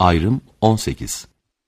Ayrım 18.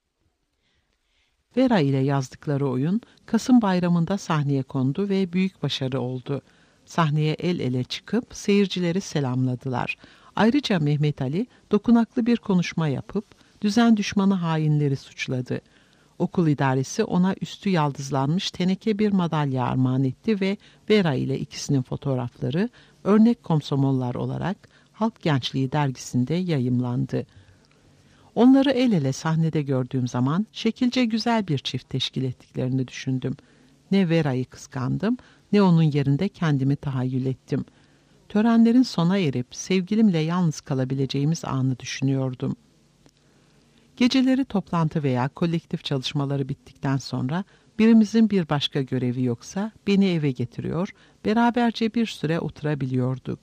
Vera ile yazdıkları oyun Kasım Bayramı'nda sahneye kondu ve büyük başarı oldu. Sahneye el ele çıkıp seyircileri selamladılar. Ayrıca Mehmet Ali dokunaklı bir konuşma yapıp düzen düşmanı hainleri suçladı. Okul idaresi ona üstü yaldızlanmış teneke bir madalya armağan etti ve Vera ile ikisinin fotoğrafları örnek komsomollar olarak Halk Gençliği dergisinde yayımlandı. Onları el ele sahnede gördüğüm zaman şekilce güzel bir çift teşkil ettiklerini düşündüm. Ne Vera'yı kıskandım, ne onun yerinde kendimi tahayyül ettim. Törenlerin sona erip sevgilimle yalnız kalabileceğimiz anı düşünüyordum. Geceleri toplantı veya kolektif çalışmaları bittikten sonra birimizin bir başka görevi yoksa beni eve getiriyor, beraberce bir süre oturabiliyorduk.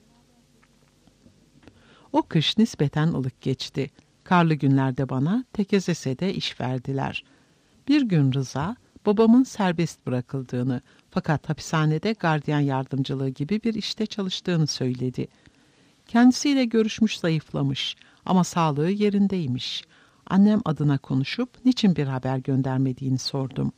O kış nispeten ılık geçti. Karlı günlerde bana Tekezese'de iş verdiler. Bir gün Rıza, babamın serbest bırakıldığını fakat hapishanede gardiyan yardımcılığı gibi bir işte çalıştığını söyledi. Kendisiyle görüşmüş, zayıflamış ama sağlığı yerindeymiş. Annem adına konuşup niçin bir haber göndermediğini sordum.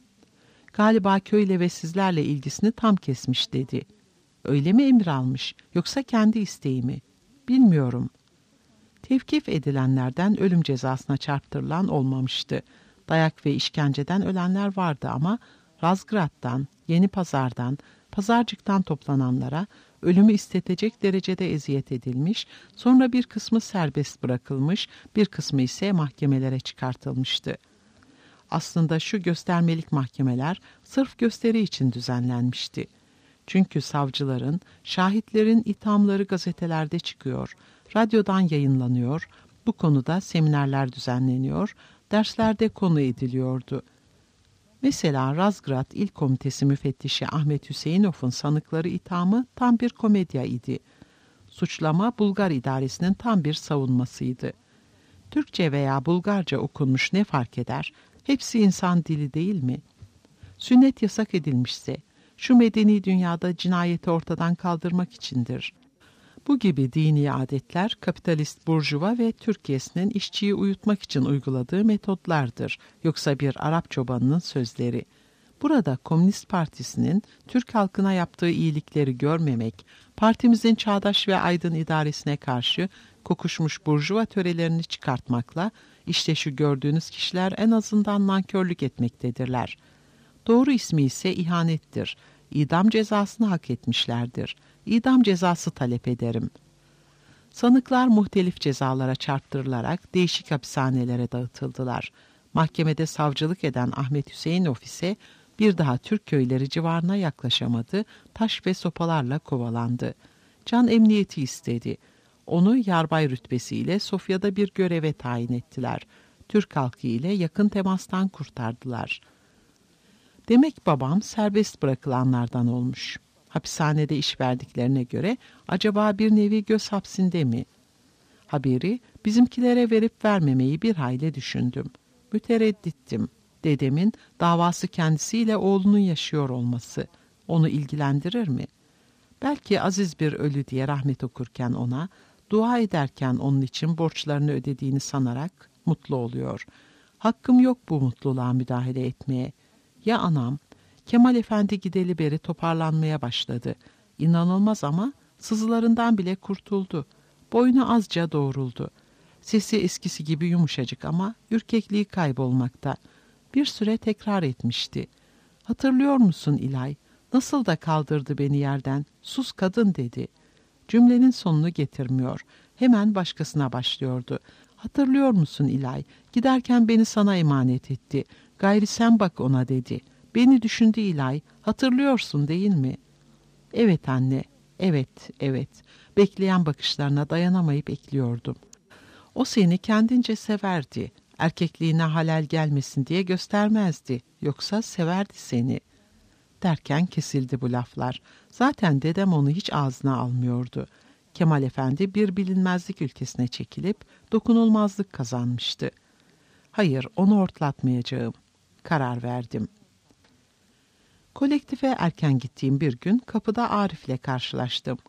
Galiba köyle ve sizlerle ilgisini tam kesmiş dedi. Öyle mi emir almış yoksa kendi isteği mi? Bilmiyorum. Tevkif edilenlerden ölüm cezasına çarptırılan olmamıştı. Dayak ve işkenceden ölenler vardı ama Razgrad'dan, Yeni Pazar'dan, Pazarcık'tan toplananlara ölümü istetecek derecede eziyet edilmiş, sonra bir kısmı serbest bırakılmış, bir kısmı ise mahkemelere çıkartılmıştı. Aslında şu göstermelik mahkemeler sırf gösteri için düzenlenmişti. Çünkü savcıların, şahitlerin ithamları gazetelerde çıkıyor, radyodan yayınlanıyor, bu konuda seminerler düzenleniyor, derslerde konu ediliyordu. Mesela Razgrad İl Komitesi müfettişi Ahmet Hüseyinov'un sanıkları ithamı tam bir komedya idi. Suçlama Bulgar idaresinin tam bir savunmasıydı. Türkçe veya Bulgarca okunmuş ne fark eder? Hepsi insan dili değil mi? Sünnet yasak edilmişse, şu medeni dünyada cinayeti ortadan kaldırmak içindir. Bu gibi dini adetler kapitalist burjuva ve Türkiye'sinin işçiyi uyutmak için uyguladığı metotlardır. Yoksa bir Arap çobanının sözleri. Burada Komünist Partisi'nin Türk halkına yaptığı iyilikleri görmemek, partimizin çağdaş ve aydın idaresine karşı kokuşmuş burjuva törelerini çıkartmakla, işte şu gördüğünüz kişiler en azından nankörlük etmektedirler. Doğru ismi ise ihanettir. İdam cezasını hak etmişlerdir. İdam cezası talep ederim. Sanıklar muhtelif cezalara çarptırılarak değişik hapishanelere dağıtıldılar. Mahkemede savcılık eden Ahmet Hüseyinov ise bir daha Türk köyleri civarına yaklaşamadı, taş ve sopalarla kovalandı. Can emniyeti istedi. Onu yarbay rütbesiyle Sofya'da bir göreve tayin ettiler. Türk halkı ile yakın temastan kurtardılar. Demek babam serbest bırakılanlardan olmuş. Hapishanede iş verdiklerine göre acaba bir nevi göz hapsinde mi? Haberi bizimkilere verip vermemeyi bir hayli düşündüm. Mütereddittim. Dedemin davası kendisiyle oğlunun yaşıyor olması onu ilgilendirir mi? Belki aziz bir ölü diye rahmet okurken ona, dua ederken onun için borçlarını ödediğini sanarak mutlu oluyor. Hakkım yok bu mutluluğa müdahale etmeye. Ya anam? Kemal Efendi gideli beri toparlanmaya başladı. İnanılmaz ama sızılarından bile kurtuldu. Boynu azca doğruldu. Sesi eskisi gibi yumuşacık ama ürkekliği kaybolmakta. Bir süre tekrar etmişti. Hatırlıyor musun İlay? Nasıl da kaldırdı beni yerden. Sus kadın dedi. Cümlenin sonunu getirmiyor. Hemen başkasına başlıyordu. Hatırlıyor musun İlay? Giderken beni sana emanet etti. Gayri sen bak ona dedi. Beni düşündü İlay. Hatırlıyorsun değil mi? Evet anne. Evet, evet. Bekleyen bakışlarına dayanamayıp ekliyordum. O seni kendince severdi. Erkekliğine halel gelmesin diye göstermezdi. Yoksa severdi seni. Derken kesildi bu laflar. Zaten dedem onu hiç ağzına almıyordu. Kemal Efendi bir bilinmezlik ülkesine çekilip dokunulmazlık kazanmıştı. Hayır, onu ortlatmayacağım. Karar verdim. Kolektife erken gittiğim bir gün kapıda Arif'le karşılaştım.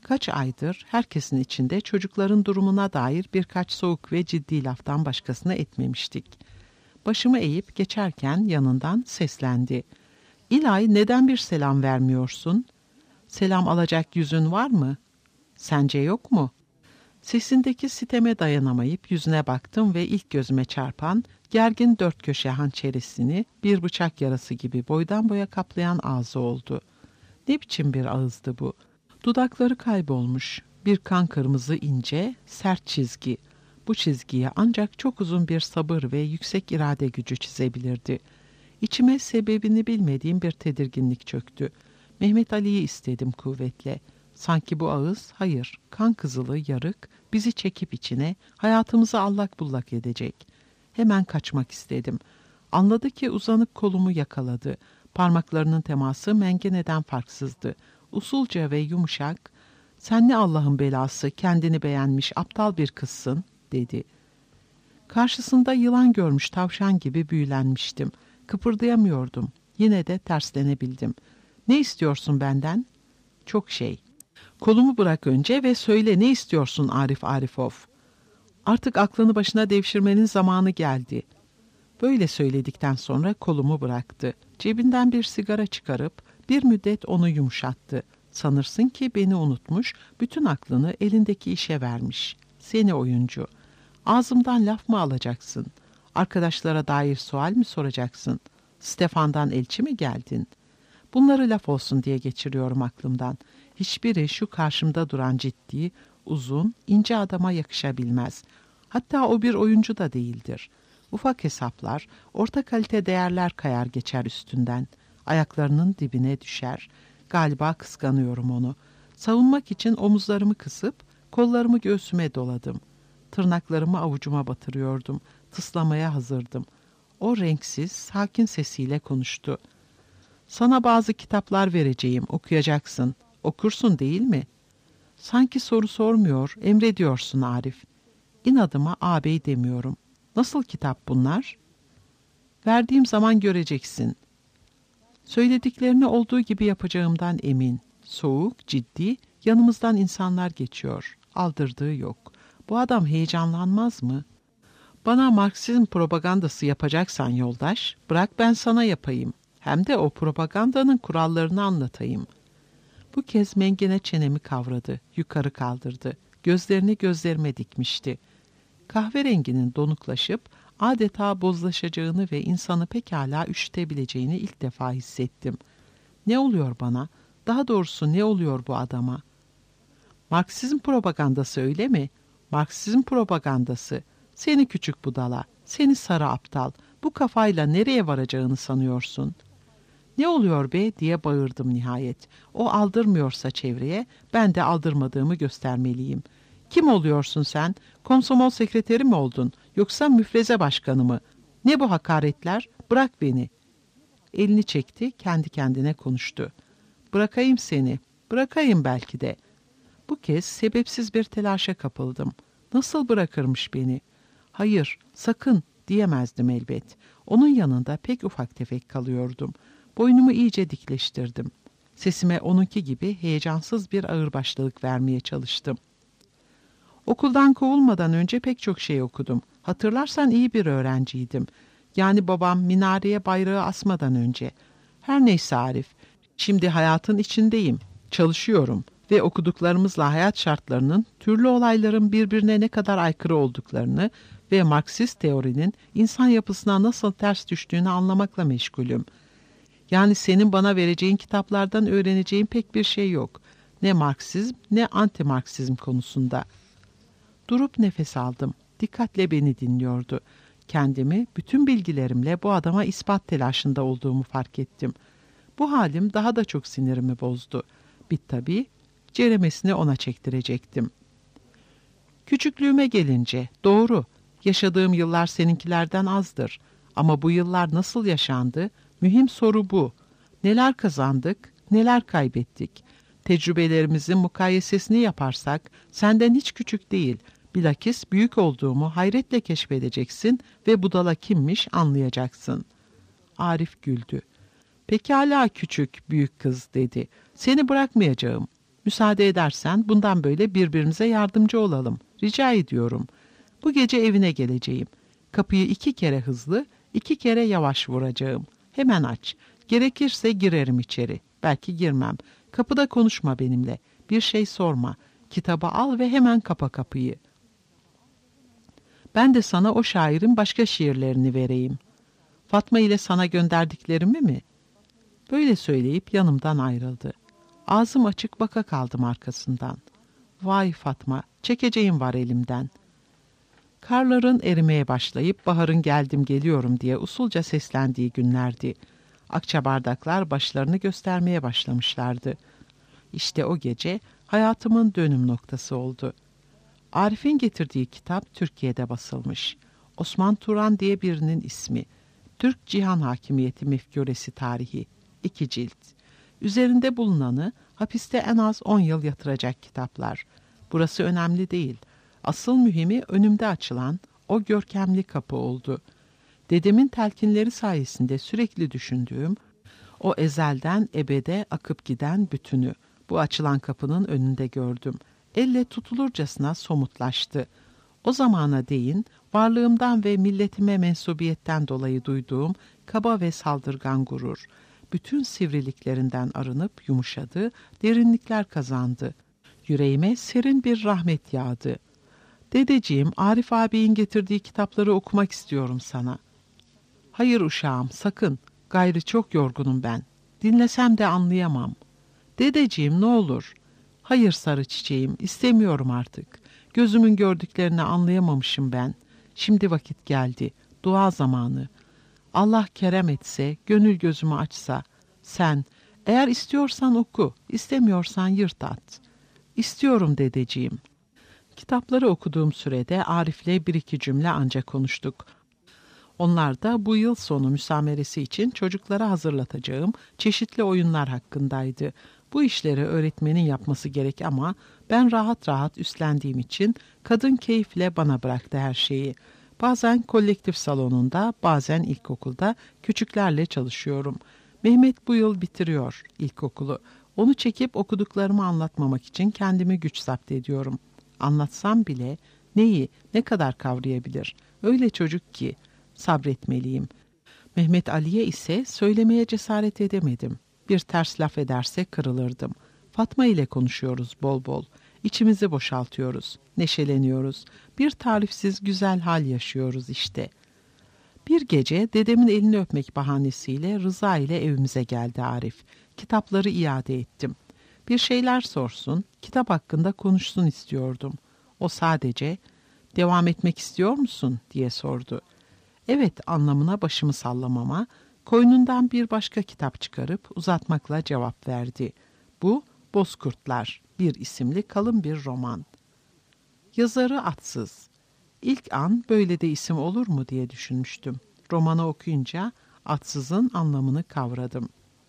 Kaç aydır herkesin içinde çocukların durumuna dair birkaç soğuk ve ciddi laftan başkasını etmemiştik. Başımı eğip geçerken yanından seslendi. "İlay, neden bir selam vermiyorsun? Selam alacak yüzün var mı? Sence yok mu?" Sesindeki siteme dayanamayıp yüzüne baktım ve ilk gözüme çarpan gergin dört köşe hançerisini bir bıçak yarası gibi boydan boya kaplayan ağzı oldu. Ne biçim bir ağızdı bu? Dudakları kaybolmuş, bir kan kırmızı ince, sert çizgi. Bu çizgiye ancak çok uzun bir sabır ve yüksek irade gücü çizebilirdi. İçime sebebini bilmediğim bir tedirginlik çöktü. Mehmet Ali'yi istedim kuvvetle. Sanki bu ağız, hayır, kan kızılı, yarık, bizi çekip içine, hayatımızı allak bullak edecek. Hemen kaçmak istedim. Anladı ki uzanıp kolumu yakaladı. Parmaklarının teması mengeneden farksızdı. Usulca ve yumuşak, "Sen ne Allah'ın belası, kendini beğenmiş aptal bir kızsın," dedi. Karşısında yılan görmüş tavşan gibi büyülenmiştim. Kıpırdayamıyordum. Yine de terslenebildim. "Ne istiyorsun benden?" "Çok şey." "Kolumu bırak önce ve söyle, ne istiyorsun Arif Arifov?" "Artık aklını başına devşirmenin zamanı geldi." Böyle söyledikten sonra kolumu bıraktı. Cebinden bir sigara çıkarıp bir müddet onu yumuşattı. Sanırsın ki beni unutmuş, bütün aklını elindeki işe vermiş. "Seni oyuncu. Ağzımdan laf mı alacaksın? Arkadaşlara dair sual mi soracaksın? Stefan'dan elçi mi geldin?" Bunları laf olsun diye geçiriyorum aklımdan. Hiçbiri şu karşımda duran ciddi, uzun, ince adama yakışabilmez. Hatta o bir oyuncu da değildir. Ufak hesaplar, orta kalite değerler kayar geçer üstünden. Ayaklarının dibine düşer. Galiba kıskanıyorum onu. Savunmak için omuzlarımı kısıp kollarımı göğsüme doladım. Tırnaklarımı avucuma batırıyordum. Tıslamaya hazırdım. O renksiz, sakin sesiyle konuştu. "Sana bazı kitaplar vereceğim, okuyacaksın. Okursun değil mi?" Sanki soru sormuyor, emrediyorsun Arif. İnadıma ağabey demiyorum. "Nasıl kitap bunlar?" "Verdiğim zaman göreceksin." Söylediklerini olduğu gibi yapacağımdan emin. Soğuk, ciddi, yanımızdan insanlar geçiyor. Aldırdığı yok. Bu adam heyecanlanmaz mı? "Bana Marksizm propagandası yapacaksan yoldaş, bırak ben sana yapayım. Hem de o propagandanın kurallarını anlatayım." Bu kez mengene çenemi kavradı, yukarı kaldırdı. Gözlerini gözlerime dikmişti. Kahverenginin donuklaşıp adeta bozlaşacağını ve insanı pekala üşütebileceğini ilk defa hissettim. Ne oluyor bana? Daha doğrusu ne oluyor bu adama? "Marksizm propagandası öyle mi? Marksizm propagandası. Seni küçük budala, seni sarı aptal. Bu kafayla nereye varacağını sanıyorsun?" "Ne oluyor be?" diye bağırdım nihayet. O aldırmıyorsa çevreye, ben de aldırmadığımı göstermeliyim. "Kim oluyorsun sen? Komsomol sekreteri mi oldun? Yoksa müfreze başkanı mı? Ne bu hakaretler? Bırak beni." Elini çekti, kendi kendine konuştu. "Bırakayım seni. Bırakayım belki de." Bu kez sebepsiz bir telaşa kapıldım. Nasıl bırakırmış beni? "Hayır, sakın," diyemezdim elbet. Onun yanında pek ufak tefek kalıyordum. Boynumu iyice dikleştirdim. Sesime onunki gibi heyecansız bir ağırbaşlılık vermeye çalıştım. "Okuldan kovulmadan önce pek çok şey okudum. Hatırlarsan iyi bir öğrenciydim. Yani babam minareye bayrağı asmadan önce. Her neyse Arif, şimdi hayatın içindeyim. Çalışıyorum ve okuduklarımızla hayat şartlarının, türlü olayların birbirine ne kadar aykırı olduklarını ve Marksist teorinin insan yapısına nasıl ters düştüğünü anlamakla meşgulüm. Yani senin bana vereceğin kitaplardan öğreneceğim pek bir şey yok. Ne Marksizm ne anti-Marksizm konusunda." Durup nefes aldım. Dikkatle beni dinliyordu. Kendimi bütün bilgilerimle bu adama ispat telaşında olduğumu fark ettim. Bu halim daha da çok sinirimi bozdu. Tabii ceremesini ona çektirecektim. "Küçüklüğüme gelince, doğru, yaşadığım yıllar seninkilerden azdır. Ama bu yıllar nasıl yaşandı? Mühim soru bu. Neler kazandık, neler kaybettik? Tecrübelerimizin mukayesesini yaparsak senden hiç küçük değil, bilakis büyük olduğumu hayretle keşfedeceksin ve budala kimmiş anlayacaksın." Arif güldü. "Pekala küçük, büyük kız," dedi. "Seni bırakmayacağım." Müsaade edersen bundan böyle birbirimize yardımcı olalım. Rica ediyorum. Bu gece evine geleceğim. Kapıyı 2 kere hızlı, 2 kere yavaş vuracağım. Hemen aç. Gerekirse girerim içeri. Belki girmem. Kapıda konuşma benimle. Bir şey sorma. Kitabı al ve hemen kapa kapıyı. Ben de sana o şairin başka şiirlerini vereyim. Fatma ile sana gönderdiklerimi mi? Böyle söyleyip yanımdan ayrıldı. Ağzım açık baka kaldım arkasından. Vay Fatma, çekeceğim var elimden. Karların erimeye başlayıp baharın geldim geliyorum diye usulca seslendiği günlerdi. Akçabardaklar başlarını göstermeye başlamışlardı. İşte o gece hayatımın dönüm noktası oldu. Arif'in getirdiği kitap Türkiye'de basılmış. Osman Turan diye birinin ismi. Türk Cihan Hakimiyeti Mefkuresi Tarihi. 2 cilt. Üzerinde bulunanı hapiste en az 10 yıl yatıracak kitaplar. Burası önemli değil. Asıl mühimi önümde açılan o görkemli kapı oldu. Dedemin telkinleri sayesinde sürekli düşündüğüm o ezelden ebede akıp giden bütünü bu açılan kapının önünde gördüm. Elle tutulurcasına somutlaştı. O zamana değin varlığımdan ve milletime mensubiyetten dolayı duyduğum kaba ve saldırgan gurur, bütün sivriliklerinden arınıp yumuşadı, derinlikler kazandı. Yüreğime serin bir rahmet yağdı. Dedeciğim, Arif ağabeyin getirdiği kitapları okumak istiyorum sana. Hayır uşağım, sakın. Gayrı çok yorgunum ben. Dinlesem de anlayamam. Dedeciğim ne olur. Hayır sarı çiçeğim, istemiyorum artık. Gözümün gördüklerini anlayamamışım ben. Şimdi vakit geldi. Dua zamanı. Allah kerem etse, gönül gözümü açsa. Sen, eğer istiyorsan oku, istemiyorsan yırt at. İstiyorum dedeciğim. Kitapları okuduğum sürede Arif'le 1-2 cümle ancak konuştuk. Onlar da bu yıl sonu müsameresi için çocuklara hazırlatacağım çeşitli oyunlar hakkındaydı. Bu işleri öğretmenin yapması gerek ama ben rahat rahat üstlendiğim için kadın keyifle bana bıraktı her şeyi. Bazen kolektif salonunda, bazen ilkokulda küçüklerle çalışıyorum. Mehmet bu yıl bitiriyor ilkokulu. Onu çekip okuduklarımı anlatmamak için kendimi güç zapt ediyorum. Anlatsam bile neyi, ne kadar kavrayabilir? Öyle çocuk ki sabretmeliyim. Mehmet Ali'ye ise söylemeye cesaret edemedim. Bir ters laf ederse kırılırdım. Fatma ile konuşuyoruz bol bol. İçimizi boşaltıyoruz, neşeleniyoruz. Bir tarifsiz güzel hal yaşıyoruz işte. Bir gece dedemin elini öpmek bahanesiyle Rıza ile evimize geldi Arif. Kitapları iade ettim. Bir şeyler sorsun, kitap hakkında konuşsun istiyordum. O sadece, "Devam etmek istiyor musun?" diye sordu. Evet anlamına başımı sallamama, koynundan bir başka kitap çıkarıp uzatmakla cevap verdi. Bu, Bozkurtlar, bir isimli kalın bir roman. Yazarı Atsız. İlk an böyle de isim olur mu diye düşünmüştüm. Romanı okuyunca Atsız'ın anlamını kavradım.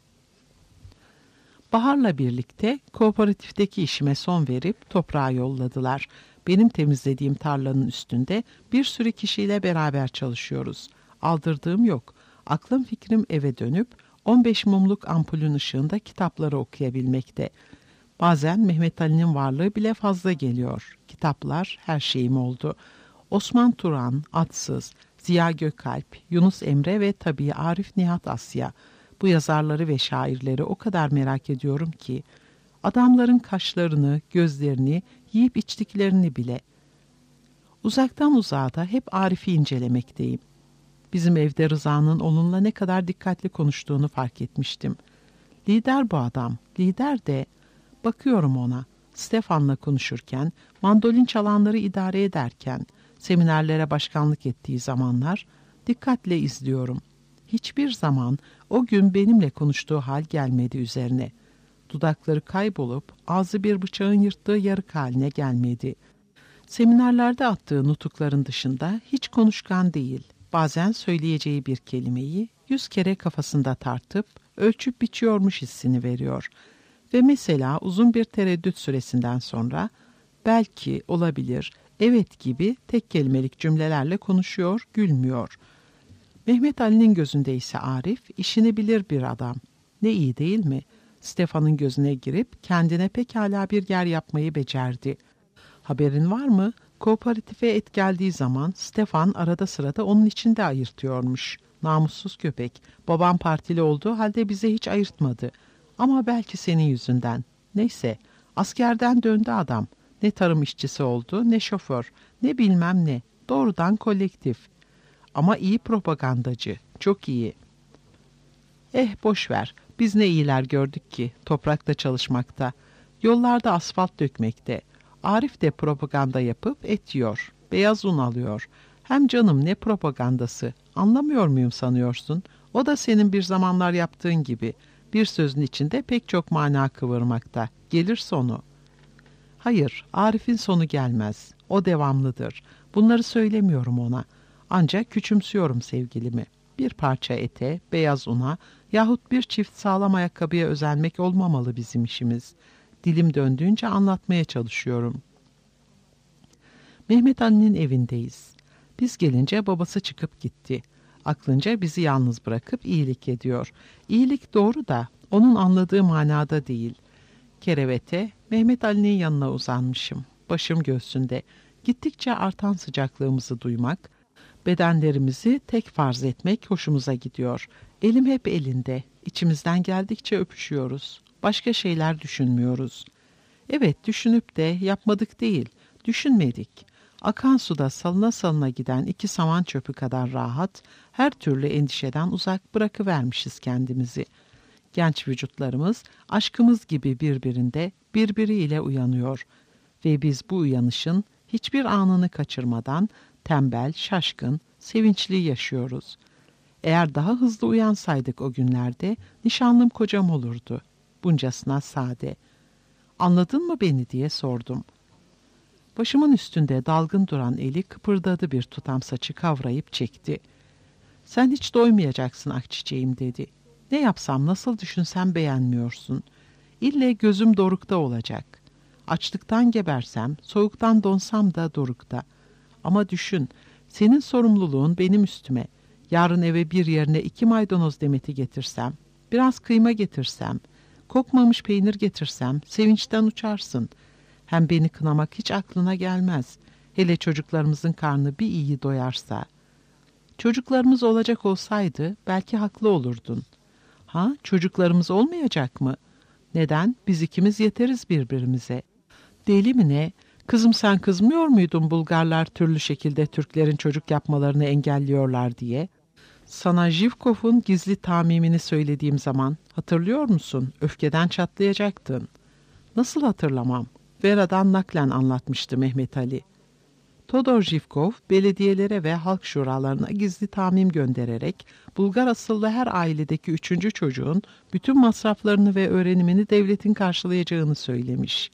Bahar'la birlikte kooperatifteki işime son verip toprağa yolladılar. Benim temizlediğim tarlanın üstünde bir sürü kişiyle beraber çalışıyoruz. Aldırdığım yok. Aklım fikrim eve dönüp 15 mumluk ampulün ışığında kitapları okuyabilmekte. Bazen Mehmet Ali'nin varlığı bile fazla geliyor. Kitaplar her şeyim oldu. Osman Turan, Atsız, Ziya Gökalp, Yunus Emre ve tabii Arif Nihat Asya. Bu yazarları ve şairleri o kadar merak ediyorum ki, adamların kaşlarını, gözlerini, yiyip içtiklerini bile. Uzaktan uzağa da hep Arif'i incelemekteyim. Bizim evde Rıza'nın onunla ne kadar dikkatli konuştuğunu fark etmiştim. Lider bu adam, lider de. Bakıyorum ona, Stefan'la konuşurken, mandolin çalanları idare ederken, seminerlere başkanlık ettiği zamanlar, dikkatle izliyorum. Hiçbir zaman o gün benimle konuştuğu hal gelmedi üzerine. Dudakları kaybolup ağzı bir bıçağın yırttığı yarık haline gelmedi. Seminerlerde attığı nutukların dışında hiç konuşkan değil. Bazen söyleyeceği bir kelimeyi 100 kere kafasında tartıp ölçüp biçiyormuş hissini veriyor. Ve mesela uzun bir tereddüt süresinden sonra belki, olabilir, evet gibi tek kelimelik cümlelerle konuşuyor, gülmüyor. Mehmet Ali'nin gözünde ise Arif işini bilir bir adam. Ne iyi değil mi? Stefan'ın gözüne girip kendine pekala bir yer yapmayı becerdi. Haberin var mı? Kooperatife et geldiği zaman Stefan arada sırada onun için de ayırtıyormuş. Namussuz köpek. Babam partili olduğu halde bize hiç ayırtmadı. Ama belki senin yüzünden. Neyse, askerden döndü adam. Ne tarım işçisi oldu, ne şoför, ne bilmem ne. Doğrudan kolektif. Ama iyi propagandacı, çok iyi. Boş ver. Biz ne iyiler gördük ki toprakta çalışmakta. Yollarda asfalt dökmekte. Arif de propaganda yapıp et yiyor. Beyaz un alıyor. Hem canım ne propagandası. Anlamıyor muyum sanıyorsun? O da senin bir zamanlar yaptığın gibi. Bir sözün içinde pek çok mana kıvırmakta. Gelir sonu. Hayır, Arif'in sonu gelmez. O devamlıdır. Bunları söylemiyorum ona. Ancak küçümsüyorum sevgilimi. Bir parça ete, beyaz una yahut bir çift sağlam ayakkabıya özenmek olmamalı bizim işimiz. Dilim döndüğünce anlatmaya çalışıyorum. Mehmet Ali'nin evindeyiz. Biz gelince babası çıkıp gitti. Aklınca bizi yalnız bırakıp iyilik ediyor. İyilik doğru da onun anladığı manada değil. Kerevete Mehmet Ali'nin yanına uzanmışım. Başım göğsünde. Gittikçe artan sıcaklığımızı duymak, bedenlerimizi tek farz etmek hoşumuza gidiyor. Elim hep elinde. İçimizden geldikçe öpüşüyoruz. Başka şeyler düşünmüyoruz. Evet, düşünüp de yapmadık değil. Düşünmedik. Akan suda salına salına giden 2 saman çöpü kadar rahat, her türlü endişeden uzak bırakıvermişiz kendimizi. Genç vücutlarımız aşkımız gibi birbiriyle uyanıyor. Ve biz bu uyanışın hiçbir anını kaçırmadan tembel, şaşkın, sevinçli yaşıyoruz. Eğer daha hızlı uyansaydık o günlerde nişanlım kocam olurdu. Buncasına sade. Anladın mı beni diye sordum. Başımın üstünde dalgın duran eli kıpırdadı, bir tutam saçı kavrayıp çekti. Sen hiç doymayacaksın akçiçeğim dedi. Ne yapsam, nasıl düşünsem beğenmiyorsun. İlle gözüm dorukta olacak. Açlıktan gebersem, soğuktan donsam da dorukta. Ama düşün, senin sorumluluğun benim üstüme. Yarın eve bir yerine 2 maydanoz demeti getirsem, biraz kıyma getirsem, kokmamış peynir getirsem, sevinçten uçarsın. Hem beni kınamak hiç aklına gelmez. Hele çocuklarımızın karnı bir iyi doyarsa. Çocuklarımız olacak olsaydı belki haklı olurdun. Ha, çocuklarımız olmayacak mı? Neden? Biz ikimiz yeteriz birbirimize. Deli mi ne? Kızım, sen kızmıyor muydun Bulgarlar türlü şekilde Türklerin çocuk yapmalarını engelliyorlar diye? Sana Jivkov'un gizli tamimini söylediğim zaman hatırlıyor musun? Öfkeden çatlayacaktın. Nasıl hatırlamam? Vera'dan naklen anlatmıştı Mehmet Ali. Todor Jivkov belediyelere ve halk şuralarına gizli tamim göndererek Bulgar asıllı her ailedeki 3. çocuğun bütün masraflarını ve öğrenimini devletin karşılayacağını söylemiş.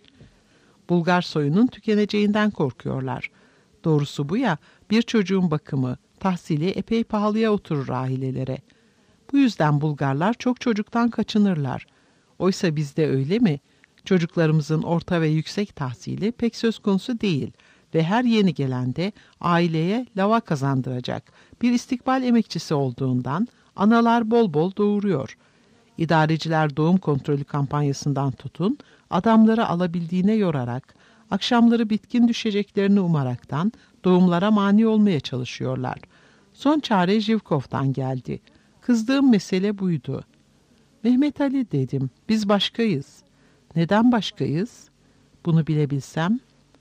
Bulgar soyunun tükeneceğinden korkuyorlar. Doğrusu bu ya, bir çocuğun bakımı, tahsili epey pahalıya oturur ailelere. Bu yüzden Bulgarlar çok çocuktan kaçınırlar. Oysa bizde öyle mi? Çocuklarımızın orta ve yüksek tahsili pek söz konusu değil ve her yeni gelen de aileye lava kazandıracak bir istikbal emekçisi olduğundan analar bol bol doğuruyor. İdareciler doğum kontrolü kampanyasından tutun, adamları alabildiğine yorarak, akşamları bitkin düşeceklerini umaraktan doğumlara mani olmaya çalışıyorlar. Son çare Jivkov'tan geldi. Kızdığım mesele buydu. Mehmet Ali dedim, biz başkayız. Neden başkayız? Bunu bilebilsem.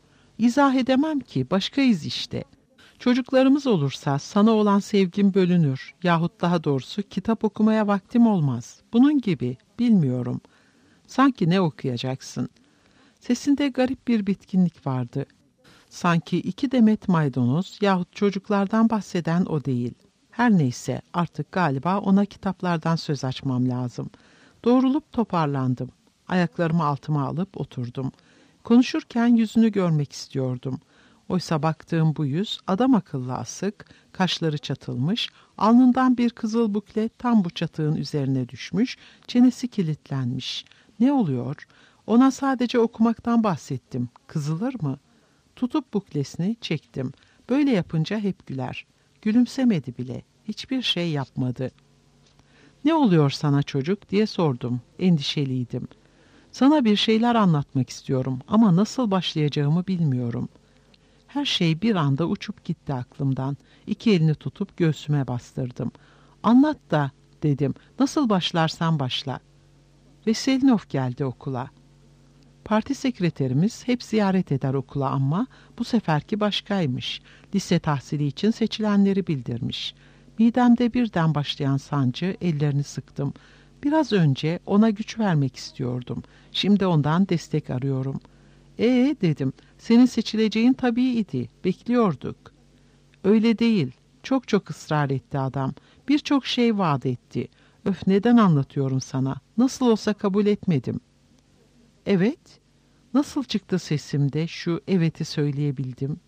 İzah edemem ki, başkayız işte. Çocuklarımız olursa sana olan sevgim bölünür yahut daha doğrusu kitap okumaya vaktim olmaz. Bunun gibi, bilmiyorum. Sanki ne okuyacaksın? Sesinde garip bir bitkinlik vardı. Sanki 2 demet maydanoz yahut çocuklardan bahseden o değil. Her neyse, artık galiba ona kitaplardan söz açmam lazım. Doğrulup toparlandım. Ayaklarımı altıma alıp oturdum. Konuşurken yüzünü görmek istiyordum. Oysa baktığım bu yüz adam akıllı asık, kaşları çatılmış, alnından bir kızıl bukle tam bu çatığın üzerine düşmüş, çenesi kilitlenmiş. Ne oluyor? Ona sadece okumaktan bahsettim. Kızılır mı? Tutup buklesini çektim. Böyle yapınca hep güler. Gülümsemedi bile. Hiçbir şey yapmadı. "Ne oluyor sana çocuk?" diye sordum. Endişeliydim. "Sana bir şeyler anlatmak istiyorum ama nasıl başlayacağımı bilmiyorum." Her şey bir anda uçup gitti aklımdan. İki elini tutup göğsüme bastırdım. "Anlat da," dedim. "Nasıl başlarsan başla." Veselinov geldi okula. Parti sekreterimiz hep ziyaret eder okula ama bu seferki başkaymış. Lise tahsili için seçilenleri bildirmiş. Midemde birden başlayan sancı, ellerini sıktım. Biraz önce ona güç vermek istiyordum. Şimdi ondan destek arıyorum. Dedim, "senin seçileceğin tabiiydi. Bekliyorduk." "Öyle değil. Çok çok ısrar etti adam. Birçok şey vaat etti. Öf, neden anlatıyorum sana? Nasıl olsa kabul etmedim." "Evet." Nasıl çıktı sesimde şu evet'i söyleyebildim?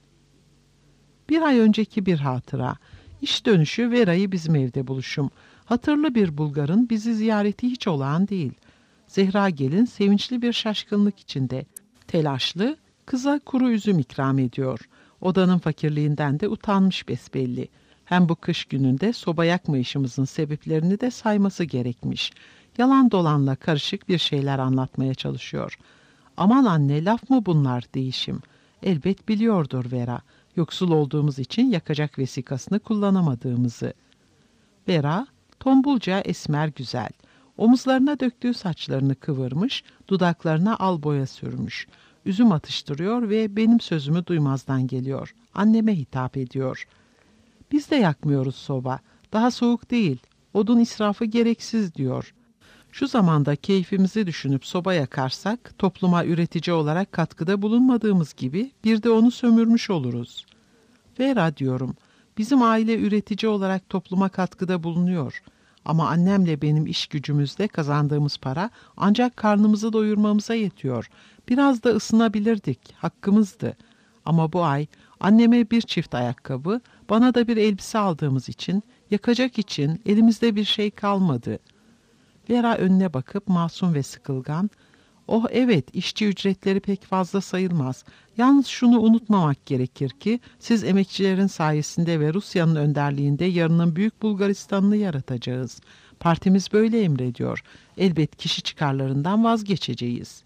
Bir ay önceki bir hatıra. İş dönüşü Vera'yı bizim evde buluşum. Hatırlı bir Bulgar'ın bizi ziyareti hiç olağan değil. Zehra gelin sevinçli bir şaşkınlık içinde. Telaşlı, kıza kuru üzüm ikram ediyor. Odanın fakirliğinden de utanmış besbelli. Hem bu kış gününde soba yakma işimizin sebeplerini de sayması gerekmiş. Yalan dolanla karışık bir şeyler anlatmaya çalışıyor. "Aman anne, laf mı bunlar?" değişim. Elbet biliyordur Vera. Yoksul olduğumuz için yakacak vesikasını kullanamadığımızı. Vera, tombulca esmer güzel. Omuzlarına döktüğü saçlarını kıvırmış, dudaklarına al boya sürmüş. Üzüm atıştırıyor ve benim sözümü duymazdan geliyor. Anneme hitap ediyor. "Biz de yakmıyoruz soba. Daha soğuk değil. Odun israfı gereksiz," diyor. "Şu zamanda keyfimizi düşünüp soba yakarsak, topluma üretici olarak katkıda bulunmadığımız gibi bir de onu sömürmüş oluruz." "Vera," diyorum, "bizim aile üretici olarak topluma katkıda bulunuyor. Ama annemle benim iş gücümüzde kazandığımız para ancak karnımızı doyurmamıza yetiyor. Biraz da ısınabilirdik, hakkımızdı. Ama bu ay anneme bir çift ayakkabı, bana da bir elbise aldığımız için, yakacak için elimizde bir şey kalmadı." Vera önüne bakıp masum ve sıkılgan, "Oh evet, işçi ücretleri pek fazla sayılmaz. Yalnız şunu unutmamak gerekir ki siz emekçilerin sayesinde ve Rusya'nın önderliğinde yarının Büyük Bulgaristan'ını yaratacağız. Partimiz böyle emrediyor. Elbet kişi çıkarlarından vazgeçeceğiz."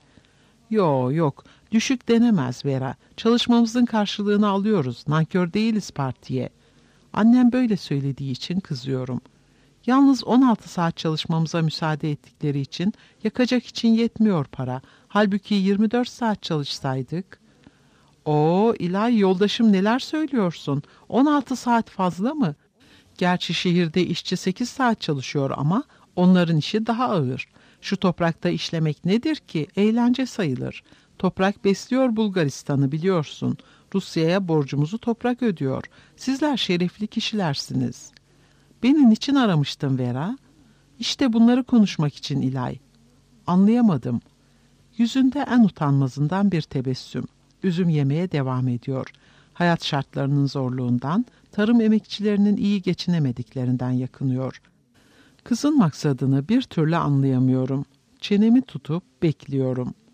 Yok, düşük denemez Vera. Çalışmamızın karşılığını alıyoruz. Nankör değiliz partiye." Annem böyle söylediği için kızıyorum. Yalnız 16 saat çalışmamıza müsaade ettikleri için yakacak için yetmiyor para. Halbuki 24 saat çalışsaydık. İlahi yoldaşım, neler söylüyorsun? 16 saat fazla mı? Gerçi şehirde işçi 8 saat çalışıyor ama onların işi daha ağır. Şu toprakta işlemek nedir ki? Eğlence sayılır. Toprak besliyor Bulgaristan'ı, biliyorsun. Rusya'ya borcumuzu toprak ödüyor. Sizler şerefli kişilersiniz. "Beni niçin aramıştın Vera?" "İşte bunları konuşmak için İlay." Anlayamadım. Yüzünde en utanmazından bir tebessüm. Üzüm yemeye devam ediyor. Hayat şartlarının zorluğundan, tarım emekçilerinin iyi geçinemediklerinden yakınıyor. Kızın maksadını bir türlü anlayamıyorum. Çenemi tutup bekliyorum.